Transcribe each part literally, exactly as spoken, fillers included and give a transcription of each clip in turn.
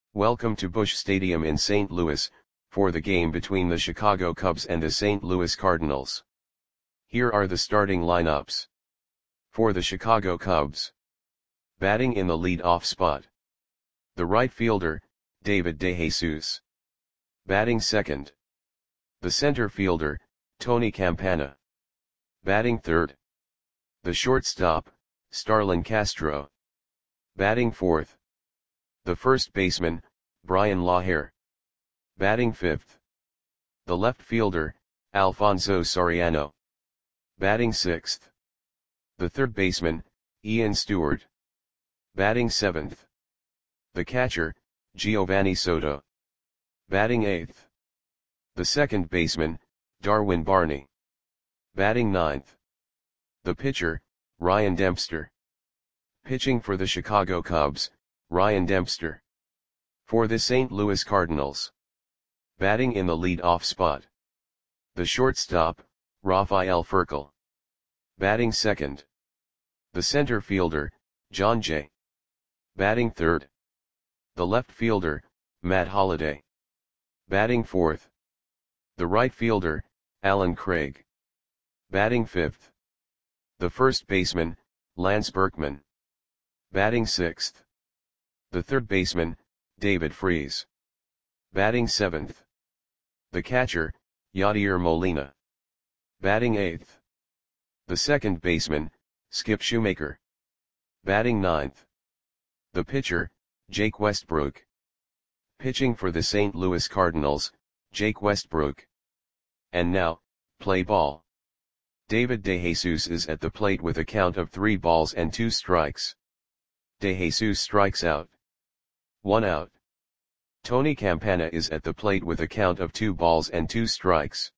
Welcome to Busch Stadium in Saint Louis, for the game between the Chicago Cubs and the Saint Louis Cardinals. Here are the starting lineups. For the Chicago Cubs. Batting in the lead-off spot. The right fielder, David DeJesus. Batting second. The center fielder, Tony Campana. Batting third. The shortstop, Starlin Castro. Batting fourth. The first baseman, Brian Laher. Batting fifth. The left fielder, Alfonso Soriano. Batting sixth. The third baseman, Ian Stewart. Batting seventh. The catcher, Giovanni Soto. Batting eighth. The second baseman, Darwin Barney. Batting ninth. The pitcher, Ryan Dempster. Pitching for the Chicago Cubs, Ryan Dempster. For the Saint Louis Cardinals. Batting in the lead-off spot. The shortstop, Rafael Furcal. Batting second. The center fielder, Jon Jay. Batting third. The left fielder, Matt Holliday. Batting fourth. The right fielder, Allen Craig. Batting fifth. The first baseman, Lance Berkman. Batting sixth. The third baseman, David Freese. Batting seventh. The catcher, Yadier Molina. Batting eighth. The second baseman, Skip Shoemaker. Batting ninth. The pitcher, Jake Westbrook. Pitching for the Saint Louis Cardinals, Jake Westbrook. And now, play ball. David DeJesus is at the plate with a count of three balls and two strikes. DeJesus strikes out. One out. Tony Campana is at the plate with a count of two balls and two strikes.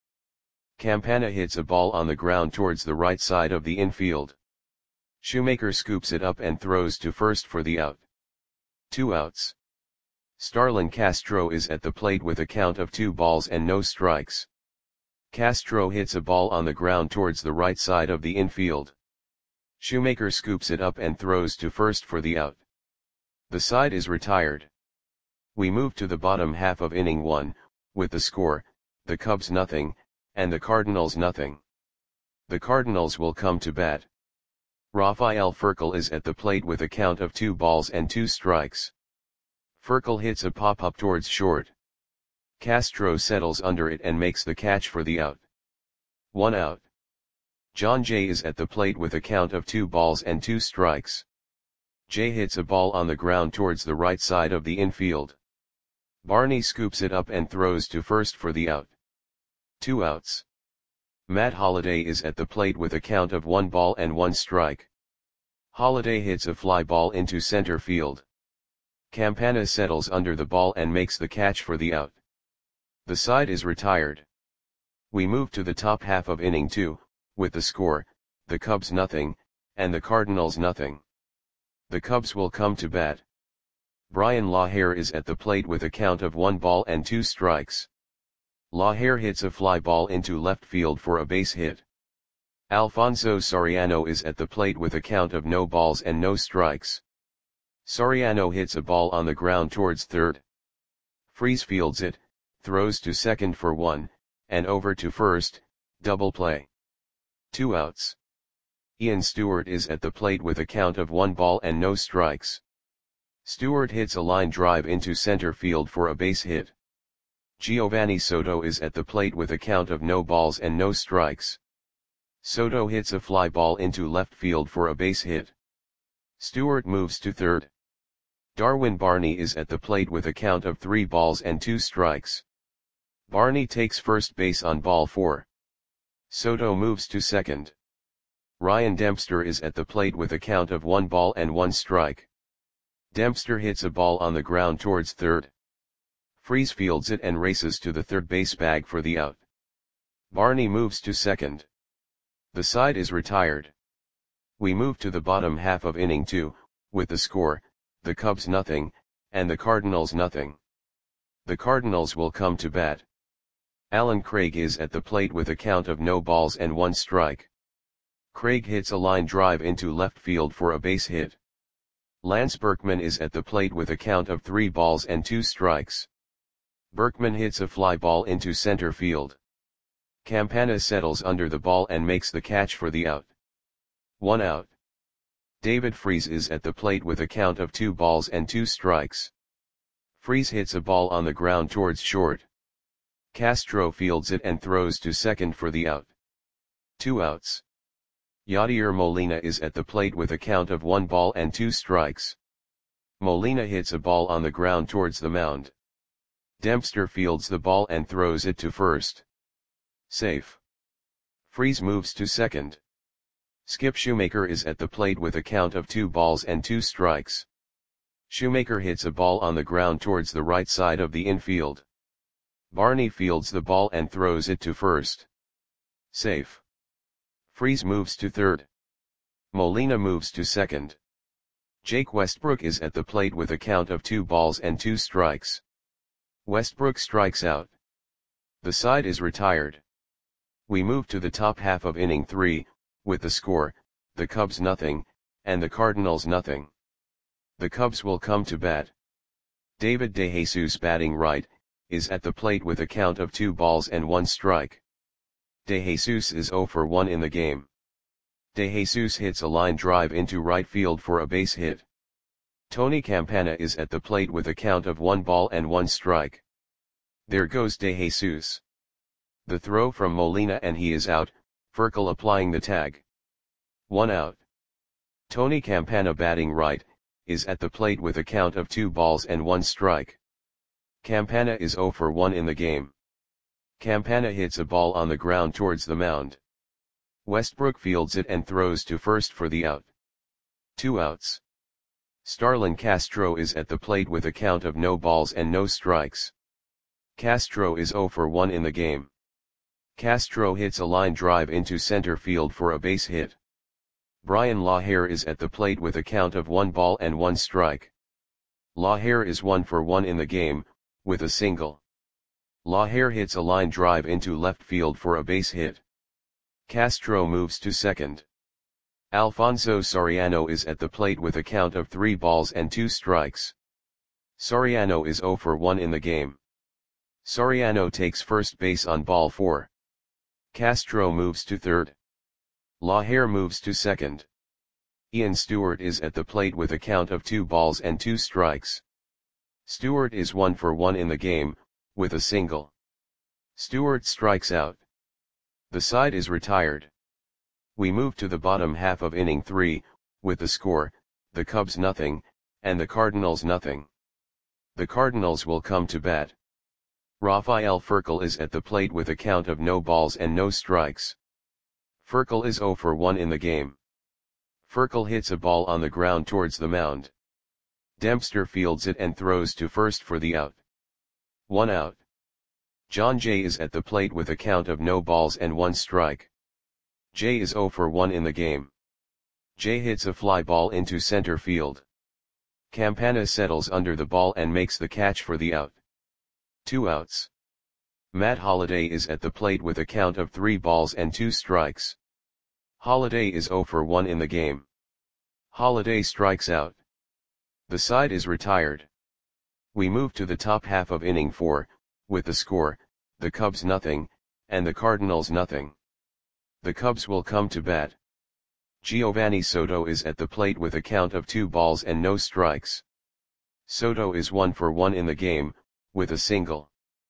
Campana hits a ball on the ground towards the right side of the infield. Shoemaker scoops it up and throws to first for the out. Two outs. Starlin Castro is at the plate with a count of two balls and no strikes. Castro hits a ball on the ground towards the right side of the infield. Shoemaker scoops it up and throws to first for the out. The side is retired. We move to the bottom half of inning one, with the score, the Cubs nothing, and the Cardinals nothing. The Cardinals will come to bat. Rafael Furcal is at the plate with a count of two balls and two strikes. Furcal hits a pop-up towards short. Castro settles under it and makes the catch for the out. One out. Jon Jay is at the plate with a count of two balls and two strikes. Jay hits a ball on the ground towards the right side of the infield. Barney scoops it up and throws to first for the out. Two outs. Matt Holliday is at the plate with a count of one ball and one strike. Holliday hits a fly ball into center field. Campana settles under the ball and makes the catch for the out. The side is retired. We move to the top half of inning two, with the score, the Cubs nothing, and the Cardinals nothing. The Cubs will come to bat. Brian Laher is at the plate with a count of one ball and two strikes. Laher hits a fly ball into left field for a base hit. Alfonso Soriano is at the plate with a count of no balls and no strikes. Soriano hits a ball on the ground towards third. Freese fields it, throws to second for one, and over to first, double play. Two outs. Ian Stewart is at the plate with a count of one ball and no strikes. Stewart hits a line drive into center field for a base hit. Giovanni Soto is at the plate with a count of no balls and no strikes. Soto hits a fly ball into left field for a base hit. Stewart moves to third. Darwin Barney is at the plate with a count of three balls and two strikes. Barney takes first base on ball four. Soto moves to second. Ryan Dempster is at the plate with a count of one ball and one strike. Dempster hits a ball on the ground towards third. Freese fields it and races to the third base bag for the out. Barney moves to second. The side is retired. We move to the bottom half of inning two, with the score, the Cubs nothing, and the Cardinals nothing. The Cardinals will come to bat. Allen Craig is at the plate with a count of no balls and one strike. Craig hits a line drive into left field for a base hit. Lance Berkman is at the plate with a count of three balls and two strikes. Berkman hits a fly ball into center field. Campana settles under the ball and makes the catch for the out. One out. David Freese is at the plate with a count of two balls and two strikes. Freese hits a ball on the ground towards short. Castro fields it and throws to second for the out. Two outs. Yadier Molina is at the plate with a count of one ball and two strikes. Molina hits a ball on the ground towards the mound. Dempster fields the ball and throws it to first. Safe. Freese moves to second. Skip Shoemaker is at the plate with a count of two balls and two strikes. Shoemaker hits a ball on the ground towards the right side of the infield. Barney fields the ball and throws it to first. Safe. Freese moves to third. Molina moves to second. Jake Westbrook is at the plate with a count of two balls and two strikes. Westbrook strikes out. The side is retired. We move to the top half of inning three, with the score, the Cubs nothing, and the Cardinals nothing. The Cubs will come to bat. David DeJesus, batting right, is at the plate with a count of two balls and one strike. DeJesus is zero for one in the game. DeJesus hits a line drive into right field for a base hit. Tony Campana is at the plate with a count of one ball and one strike. There goes DeJesus. The throw from Molina and he is out, Furcal applying the tag. One out. Tony Campana, batting right, is at the plate with a count of two balls and one strike. Campana is zero for one in the game. Campana hits a ball on the ground towards the mound. Westbrook fields it and throws to first for the out. Two outs. Starlin Castro is at the plate with a count of no balls and no strikes. Castro is zero for one in the game. Castro hits a line drive into center field for a base hit. Brian Lahair is at the plate with a count of one ball and one strike. Lahair is one for one in the game, with a single. Lahair hits a line drive into left field for a base hit. Castro moves to second. Alfonso Soriano is at the plate with a count of three balls and two strikes. Soriano is zero for one in the game. Soriano takes first base on ball four. Castro moves to third. Lahair moves to second. Ian Stewart is at the plate with a count of two balls and two strikes. Stewart is one for one in the game, with a single. Stewart strikes out. The side is retired. We move to the bottom half of inning three, with the score, the Cubs nothing, and the Cardinals nothing. The Cardinals will come to bat. Rafael Furcal is at the plate with a count of no balls and no strikes. Furcal is zero for one in the game. Furcal hits a ball on the ground towards the mound. Dempster fields it and throws to first for the out. One out. John Jay is at the plate with a count of no balls and one strike. Jay is zero for one in the game. Jay hits a fly ball into center field. Campana settles under the ball and makes the catch for the out. Two outs. Matt Holliday is at the plate with a count of three balls and two strikes. Holliday is zero for one in the game. Holliday strikes out. The side is retired. We move to the top half of inning four, with the score, the Cubs nothing, and the Cardinals nothing. The Cubs will come to bat. Giovanni Soto is at the plate with a count of two balls and no strikes. Soto is one for one in the game, with a single.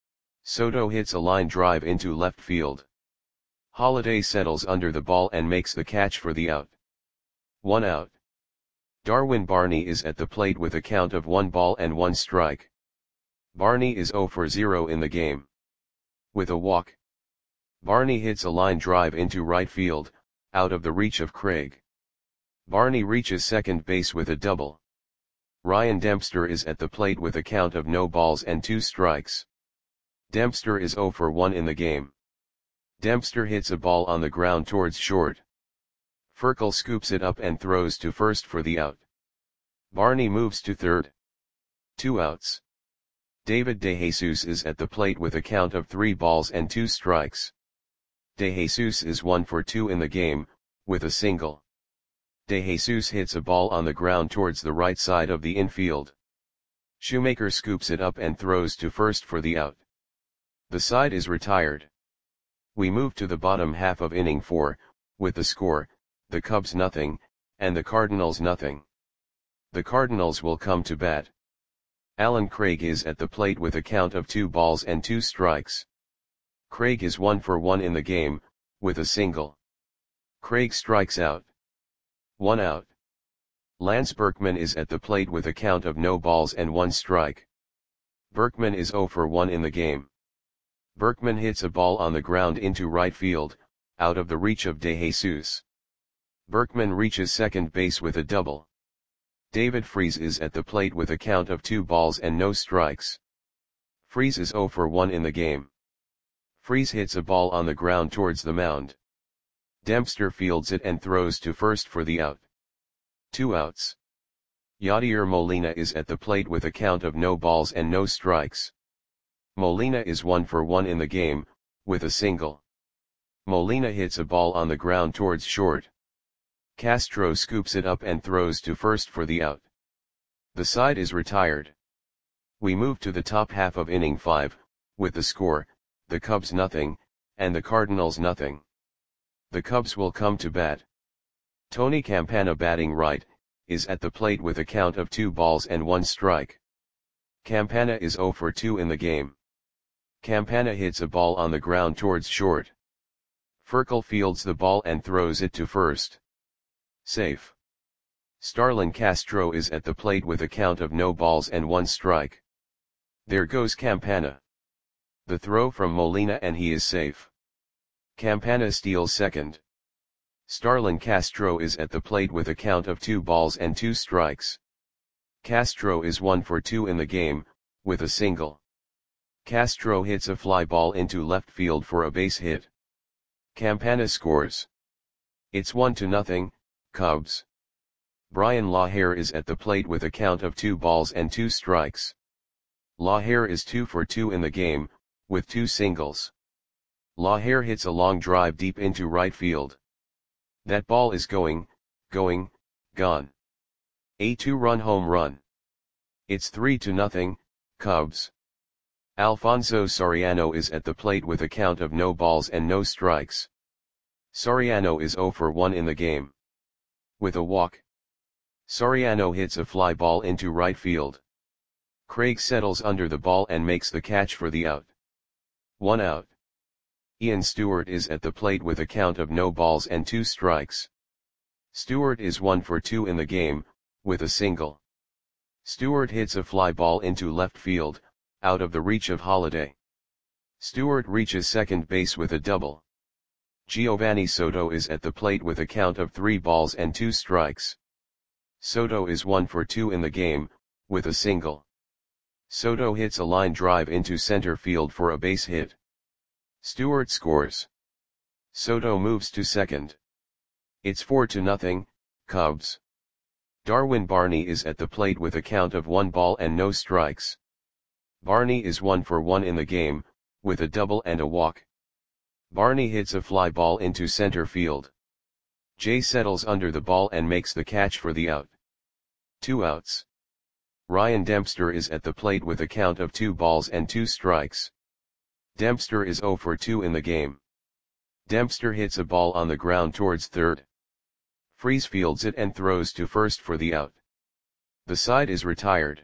Soto hits a line drive into left field. Holliday settles under the ball and makes the catch for the out. One out. Darwin Barney is at the plate with a count of one ball and one strike. Barney is zero for zero in the game. With a walk. Barney hits a line drive into right field, out of the reach of Craig. Barney reaches second base with a double. Ryan Dempster is at the plate with a count of no balls and two strikes. Dempster is zero for one in the game. Dempster hits a ball on the ground towards short. Furcal scoops it up and throws to first for the out. Barney moves to third. Two outs. David DeJesus is at the plate with a count of three balls and two strikes. DeJesus is one for two in the game, with a single. De Jesus hits a ball on the ground towards the right side of the infield. Shoemaker scoops it up and throws to first for the out. The side is retired. We move to the bottom half of inning four, with the score, the Cubs nothing, and the Cardinals nothing. The Cardinals will come to bat. Alan Craig is at the plate with a count of two balls and two strikes. Craig is one for one in the game, with a single. Craig strikes out. One out. Lance Berkman is at the plate with a count of no balls and one strike. Berkman is zero for one in the game. Berkman hits a ball on the ground into right field, out of the reach of De Jesus. Berkman reaches second base with a double. David Freese is at the plate with a count of two balls and no strikes. Freese is zero for one in the game. Freese hits a ball on the ground towards the mound. Dempster fields it and throws to first for the out. Two outs. Yadier Molina is at the plate with a count of no balls and no strikes. Molina is one for one in the game, with a single. Molina hits a ball on the ground towards short. Castro scoops it up and throws to first for the out. The side is retired. We move to the top half of inning five, with the score, the Cubs nothing, and the Cardinals nothing. The Cubs will come to bat. Tony Campana, batting right, is at the plate with a count of two balls and one strike. Campana is zero for two in the game. Campana hits a ball on the ground towards short. Furcal fields the ball and throws it to first. Safe. Starlin Castro is at the plate with a count of no balls and one strike. There goes Campana. The throw from Molina and he is safe. Campana steals second. Starlin Castro is at the plate with a count of two balls and two strikes. Castro is one for two in the game, with a single. Castro hits a fly ball into left field for a base hit. Campana scores. It's one to nothing, Cubs. Brian Lahair is at the plate with a count of two balls and two strikes. Lahair is two for two in the game, with two singles. Lahair hits a long drive deep into right field. That ball is going, going, gone. A two-run home run. It's three to nothing, Cubs. Alfonso Soriano is at the plate with a count of no balls and no strikes. Soriano is zero for one in the game. With a walk. Soriano hits a fly ball into right field. Craig settles under the ball and makes the catch for the out. One out. Ian Stewart is at the plate with a count of no balls and two strikes. Stewart is one for two in the game, with a single. Stewart hits a fly ball into left field, out of the reach of Holiday. Stewart reaches second base with a double. Giovanni Soto is at the plate with a count of three balls and two strikes. Soto is one for two in the game, with a single. Soto hits a line drive into center field for a base hit. Stewart scores. Soto moves to second. It's four to nothing, Cubs. Darwin Barney is at the plate with a count of one ball and no strikes. Barney is one for one in the game, with a double and a walk. Barney hits a fly ball into center field. Jay settles under the ball and makes the catch for the out. Two outs. Ryan Dempster is at the plate with a count of two balls and two strikes. Dempster is zero for two in the game. Dempster hits a ball on the ground towards third. Freese fields it and throws to first for the out. The side is retired.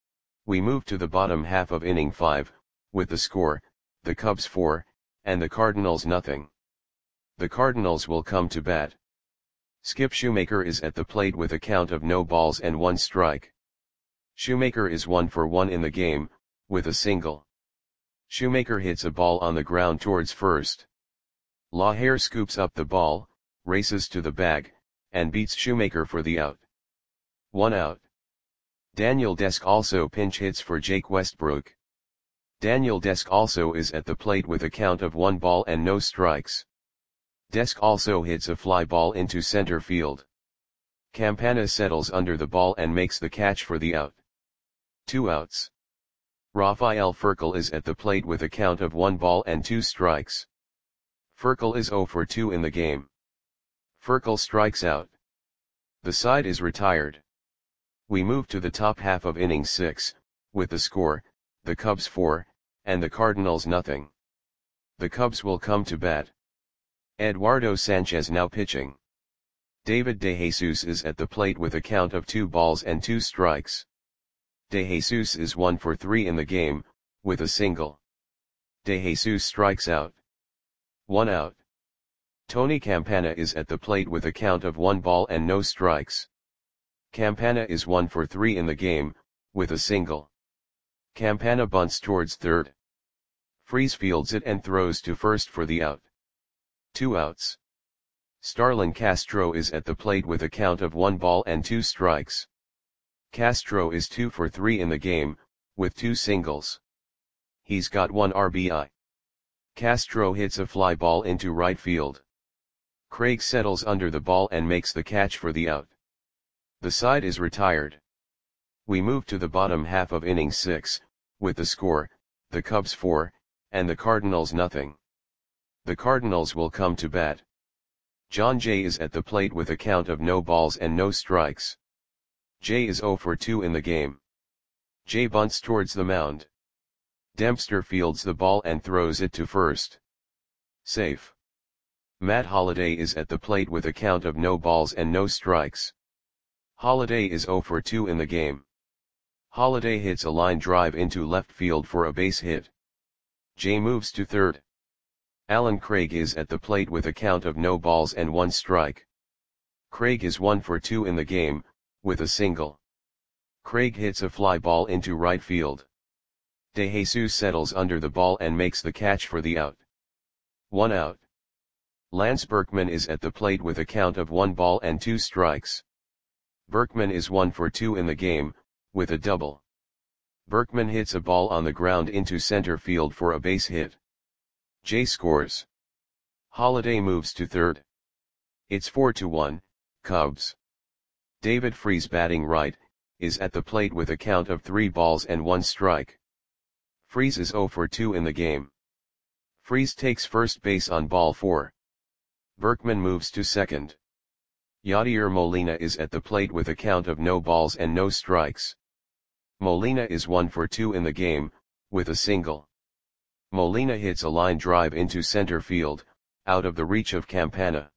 We move to the bottom half of inning five, with the score, the Cubs four, and the Cardinals nothing. The Cardinals will come to bat. Skip Shoemaker is at the plate with a count of no balls and one strike. Shoemaker is one for one in the game, with a single. Shoemaker hits a ball on the ground towards first. Lahair scoops up the ball, races to the bag, and beats Shoemaker for the out. One out. Daniel Desk also pinch hits for Jake Westbrook. Daniel Desk also is at the plate with a count of one ball and no strikes. Desk also hits a fly ball into center field. Campana settles under the ball and makes the catch for the out. Two outs. Rafael Furcal is at the plate with a count of one ball and two strikes. Furcal is zero for two in the game. Furcal strikes out. The side is retired. We move to the top half of innings six, with the score, the Cubs four, and the Cardinals nothing. The Cubs will come to bat. Eduardo Sanchez now pitching. David DeJesus is at the plate with a count of two balls and two strikes. DeJesus is one for three in the game, with a single. DeJesus strikes out. One out. Tony Campana is at the plate with a count of one ball and no strikes. Campana is one for three in the game, with a single. Campana bunts towards third. Freese fields it and throws to first for the out. Two outs. Starlin Castro is at the plate with a count of one ball and two strikes. Castro is two for three in the game, with two singles. He's got one R B I. Castro hits a fly ball into right field. Craig settles under the ball and makes the catch for the out. The side is retired. We move to the bottom half of inning six, with the score, the Cubs four, and the Cardinals nothing. The Cardinals will come to bat. John Jay is at the plate with a count of no balls and no strikes. Jay is zero for two in the game. Jay bunts towards the mound. Dempster fields the ball and throws it to first. Safe. Matt Holliday is at the plate with a count of no balls and no strikes. Holliday is zero for two in the game. Holliday hits a line drive into left field for a base hit. Jay moves to third. Alan Craig is at the plate with a count of no balls and one strike. Craig is one for two in the game, with a single. Craig hits a fly ball into right field. DeJesus settles under the ball and makes the catch for the out. One out. Lance Berkman is at the plate with a count of one ball and two strikes. Berkman is one for two in the game, with a double. Berkman hits a ball on the ground into center field for a base hit. Jay scores. Holliday moves to third. It's four to one, Cubs. David Freese, batting right, is at the plate with a count of three balls and one strike. Freese is zero for two in the game. Freese takes first base on ball four. Berkman moves to second. Yadier Molina is at the plate with a count of no balls and no strikes. Molina is one for two in the game, with a single. Molina hits a line drive into center field, out of the reach of Campana.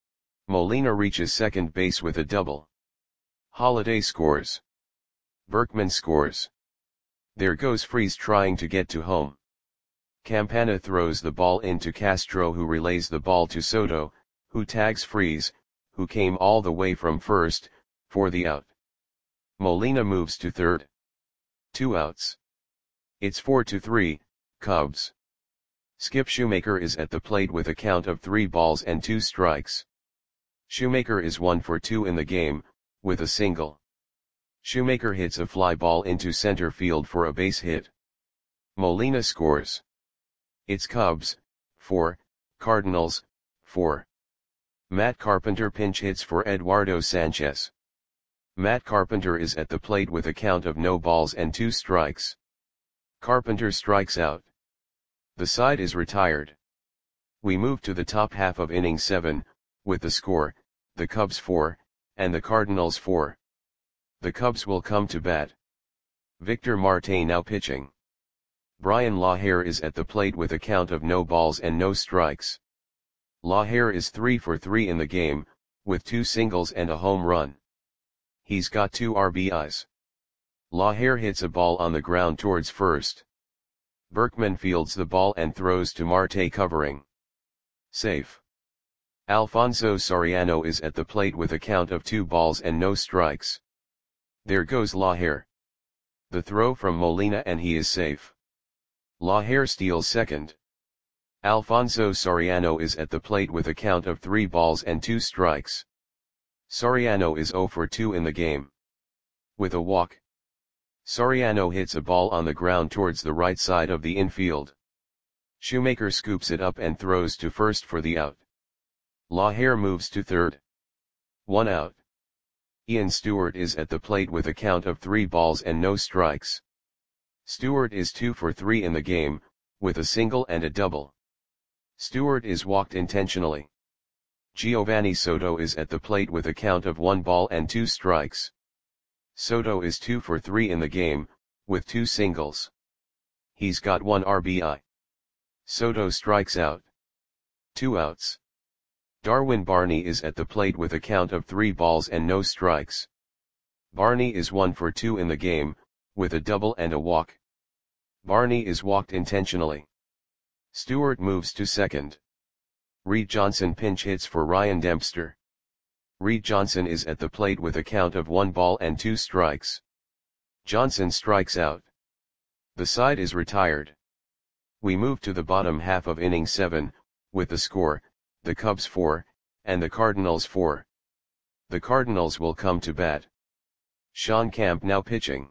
Molina reaches second base with a double. Holliday scores. Berkman scores. There goes Freese trying to get to home. Campana throws the ball into Castro, who relays the ball to Soto, who tags Freese, who came all the way from first, for the out. Molina moves to third. Two outs. It's four to three, Cubs. Skip Shoemaker is at the plate with a count of three balls and two strikes. Shoemaker is one for two in the game, with a single. Shoemaker hits a fly ball into center field for a base hit. Molina scores. It's Cubs, four, Cardinals, four. Matt Carpenter pinch hits for Eduardo Sanchez. Matt Carpenter is at the plate with a count of no balls and two strikes. Carpenter strikes out. The side is retired. We move to the top half of inning seven, with the score, the Cubs four, and the Cardinals four. The Cubs will come to bat. Victor Marte now pitching. Brian Lahair is at the plate with a count of no balls and no strikes. Lahair is three for three in the game, with two singles and a home run. He's got two R B Is. Lahair hits a ball on the ground towards first. Berkman fields the ball and throws to Marte, covering. Safe. Alfonso Soriano is at the plate with a count of two balls and no strikes. There goes Lahair. The throw from Molina and he is safe. Lahair steals second. Alfonso Soriano is at the plate with a count of three balls and two strikes. Soriano is zero for two in the game. With a walk. Soriano hits a ball on the ground towards the right side of the infield. Shoemaker scoops it up and throws to first for the out. Lahair moves to third. One out. Ian Stewart is at the plate with a count of three balls and no strikes. Stewart is two for three in the game, with a single and a double. Stewart is walked intentionally. Giovanni Soto is at the plate with a count of one ball and two strikes. Soto is two for three in the game, with two singles. He's got one R B I. Soto strikes out. Two outs. Darwin Barney is at the plate with a count of three balls and no strikes. Barney is one for two in the game, with a double and a walk. Barney is walked intentionally. Stewart moves to second. Reed Johnson pinch hits for Ryan Dempster. Reed Johnson is at the plate with a count of one ball and two strikes. Johnson strikes out. The side is retired. We move to the bottom half of inning seven, with the score, the Cubs four, and the Cardinals four. The Cardinals will come to bat. Sean Camp now pitching.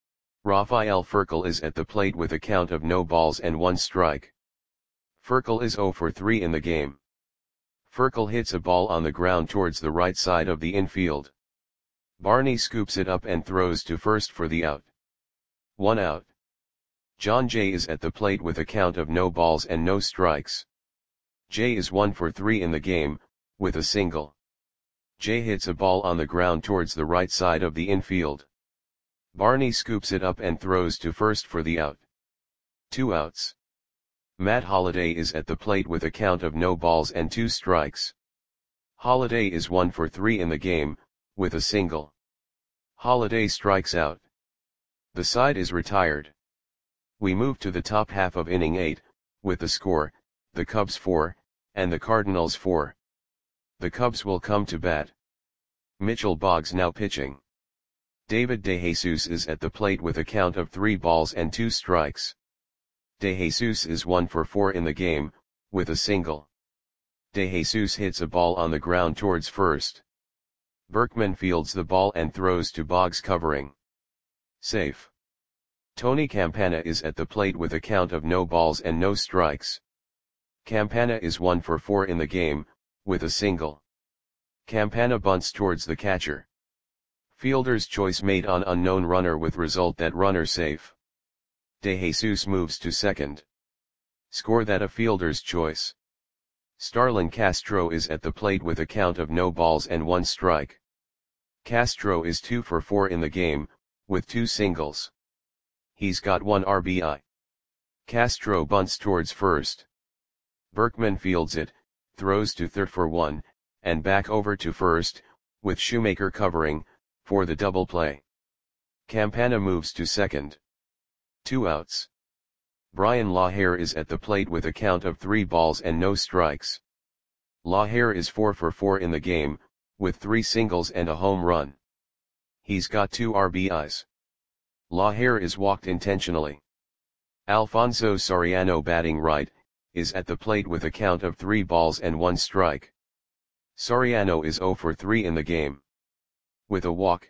Rafael Furcal is at the plate with a count of no balls and one strike. Furcal is zero for three in the game. Furcal hits a ball on the ground towards the right side of the infield. Barney scoops it up and throws to first for the out. One out. John Jay is at the plate with a count of no balls and no strikes. Jay is one for three in the game, with a single. Jay hits a ball on the ground towards the right side of the infield. Barney scoops it up and throws to first for the out. Two outs. Matt Holliday is at the plate with a count of no balls and two strikes. Holliday is one for three in the game, with a single. Holliday strikes out. The side is retired. We move to the top half of inning eight, with the score, the Cubs four, and the Cardinals four. The Cubs will come to bat. Mitchell Boggs now pitching. David DeJesus is at the plate with a count of three balls and two strikes. DeJesus is one for four in the game, with a single. DeJesus hits a ball on the ground towards first. Berkman fields the ball and throws to Boggs covering. Safe. Tony Campana is at the plate with a count of no balls and no strikes. Campana is one for four in the game, with a single. Campana bunts towards the catcher. Fielder's choice made on unknown runner with result that runner safe. DeJesus moves to second. Score that a fielder's choice. Starlin Castro is at the plate with a count of no balls and one strike. Castro is two for four in the game, with two singles. He's got one R B I. Castro bunts towards first. Berkman fields it, throws to third for one, and back over to first, with Shoemaker covering, for the double play. Campana moves to second. Two outs. Brian Lahair is at the plate with a count of three balls and no strikes. Lahair is four for four in the game, with three singles and a home run. He's got two R B Is. Lahair is walked intentionally. Alfonso Soriano batting right, is at the plate with a count of three balls and one strike. Soriano is zero for three in the game. With a walk.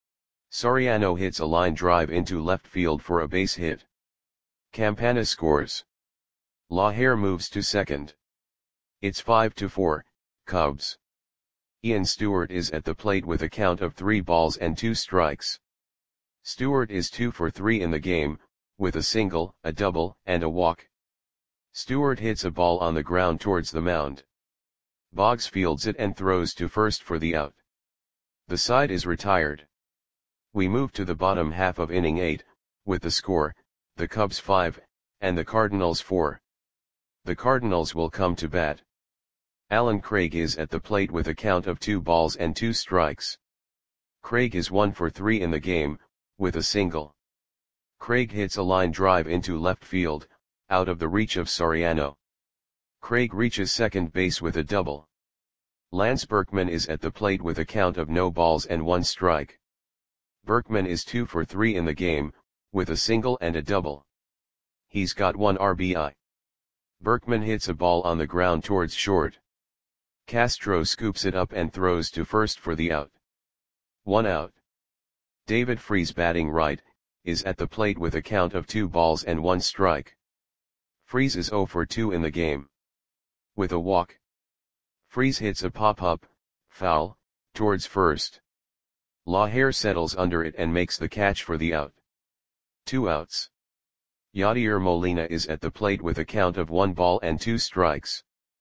Soriano hits a line drive into left field for a base hit. Campana scores. Lahair moves to second. It's five to four, Cubs. Ian Stewart is at the plate with a count of three balls and two strikes. Stewart is two for three in the game, with a single, a double, and a walk. Stewart hits a ball on the ground towards the mound. Boggs fields it and throws to first for the out. The side is retired. We move to the bottom half of inning eight, with the score, the Cubs five, and the Cardinals four. The Cardinals will come to bat. Alan Craig is at the plate with a count of two balls and two strikes. Craig is one for three in the game, with a single. Craig hits a line drive into left field, out of the reach of Soriano. Craig reaches second base with a double. Lance Berkman is at the plate with a count of no balls and one strike. Berkman is two for three in the game, with a single and a double. He's got one R B I. Berkman hits a ball on the ground towards short. Castro scoops it up and throws to first for the out. One out. David Freese batting right, is at the plate with a count of two balls and one strike. Freese is zero for two in the game. With a walk. Freese hits a pop-up, foul, towards first. Lahair settles under it and makes the catch for the out. Two outs. Yadier Molina is at the plate with a count of one ball and two strikes.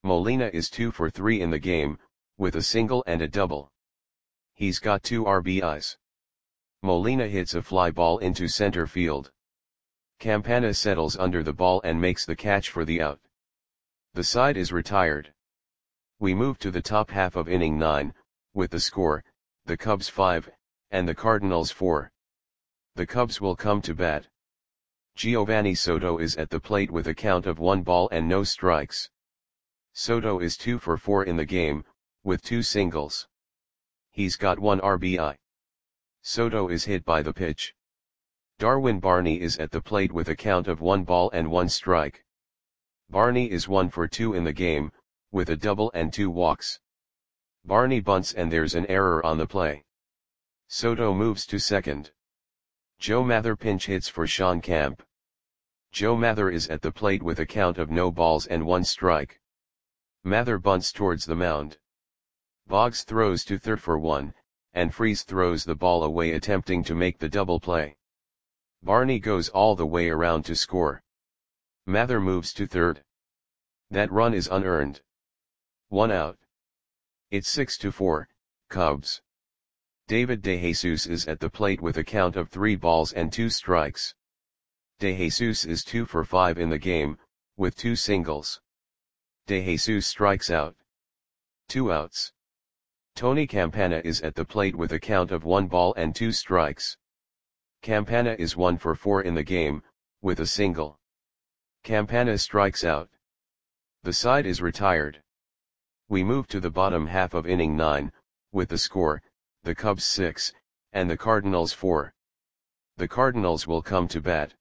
Molina is two for three in the game, with a single and a double. He's got two R B Is. Molina hits a fly ball into center field. Campana settles under the ball and makes the catch for the out. The side is retired. We move to the top half of inning nine, with the score, the Cubs five, and the Cardinals four. The Cubs will come to bat. Giovanni Soto is at the plate with a count of one ball and no strikes. Soto is two for four in the game, with two singles. He's got one R B I. Soto is hit by the pitch. Darwin Barney is at the plate with a count of one ball and one strike. Barney is one for two in the game, with a double and two walks. Barney bunts and there's an error on the play. Soto moves to second. Joe Mather pinch hits for Sean Camp. Joe Mather is at the plate with a count of no balls and one strike. Mather bunts towards the mound. Boggs throws to third for one, and Freese throws the ball away attempting to make the double play. Barney goes all the way around to score. Mather moves to third. That run is unearned. One out. It's six to four, Cubs. David DeJesus is at the plate with a count of three balls and two strikes. DeJesus is two for five in the game, with two singles. DeJesus strikes out. Two outs. Tony Campana is at the plate with a count of one ball and two strikes. Campana is one for four in the game, with a single. Campana strikes out. The side is retired. We move to the bottom half of inning nine, with the score, the Cubs six, and the Cardinals four. The Cardinals will come to bat.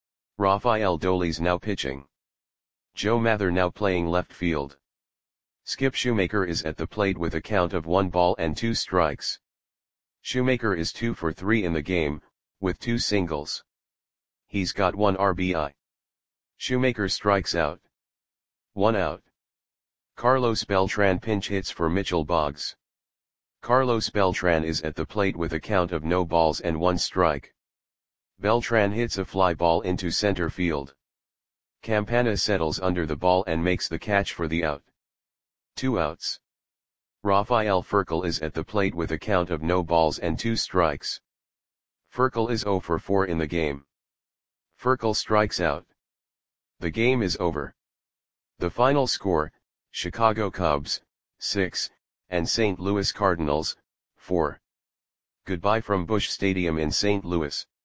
Rafael Dolis now pitching. Joe Mather now playing left field. Skip Shoemaker is at the plate with a count of one ball and two strikes. Shoemaker is two for three in the game, with two singles. He's got one R B I. Shoemaker strikes out. One out. Carlos Beltran pinch hits for Mitchell Boggs. Carlos Beltran is at the plate with a count of no balls and one strike. Beltran hits a fly ball into center field. Campana settles under the ball and makes the catch for the out. Two outs. Rafael Furcal is at the plate with a count of no balls and two strikes. Furcal is zero for four in the game. Furcal strikes out. The game is over. The final score, Chicago Cubs, six, and Saint Louis Cardinals, four. Goodbye from Busch Stadium in Saint Louis.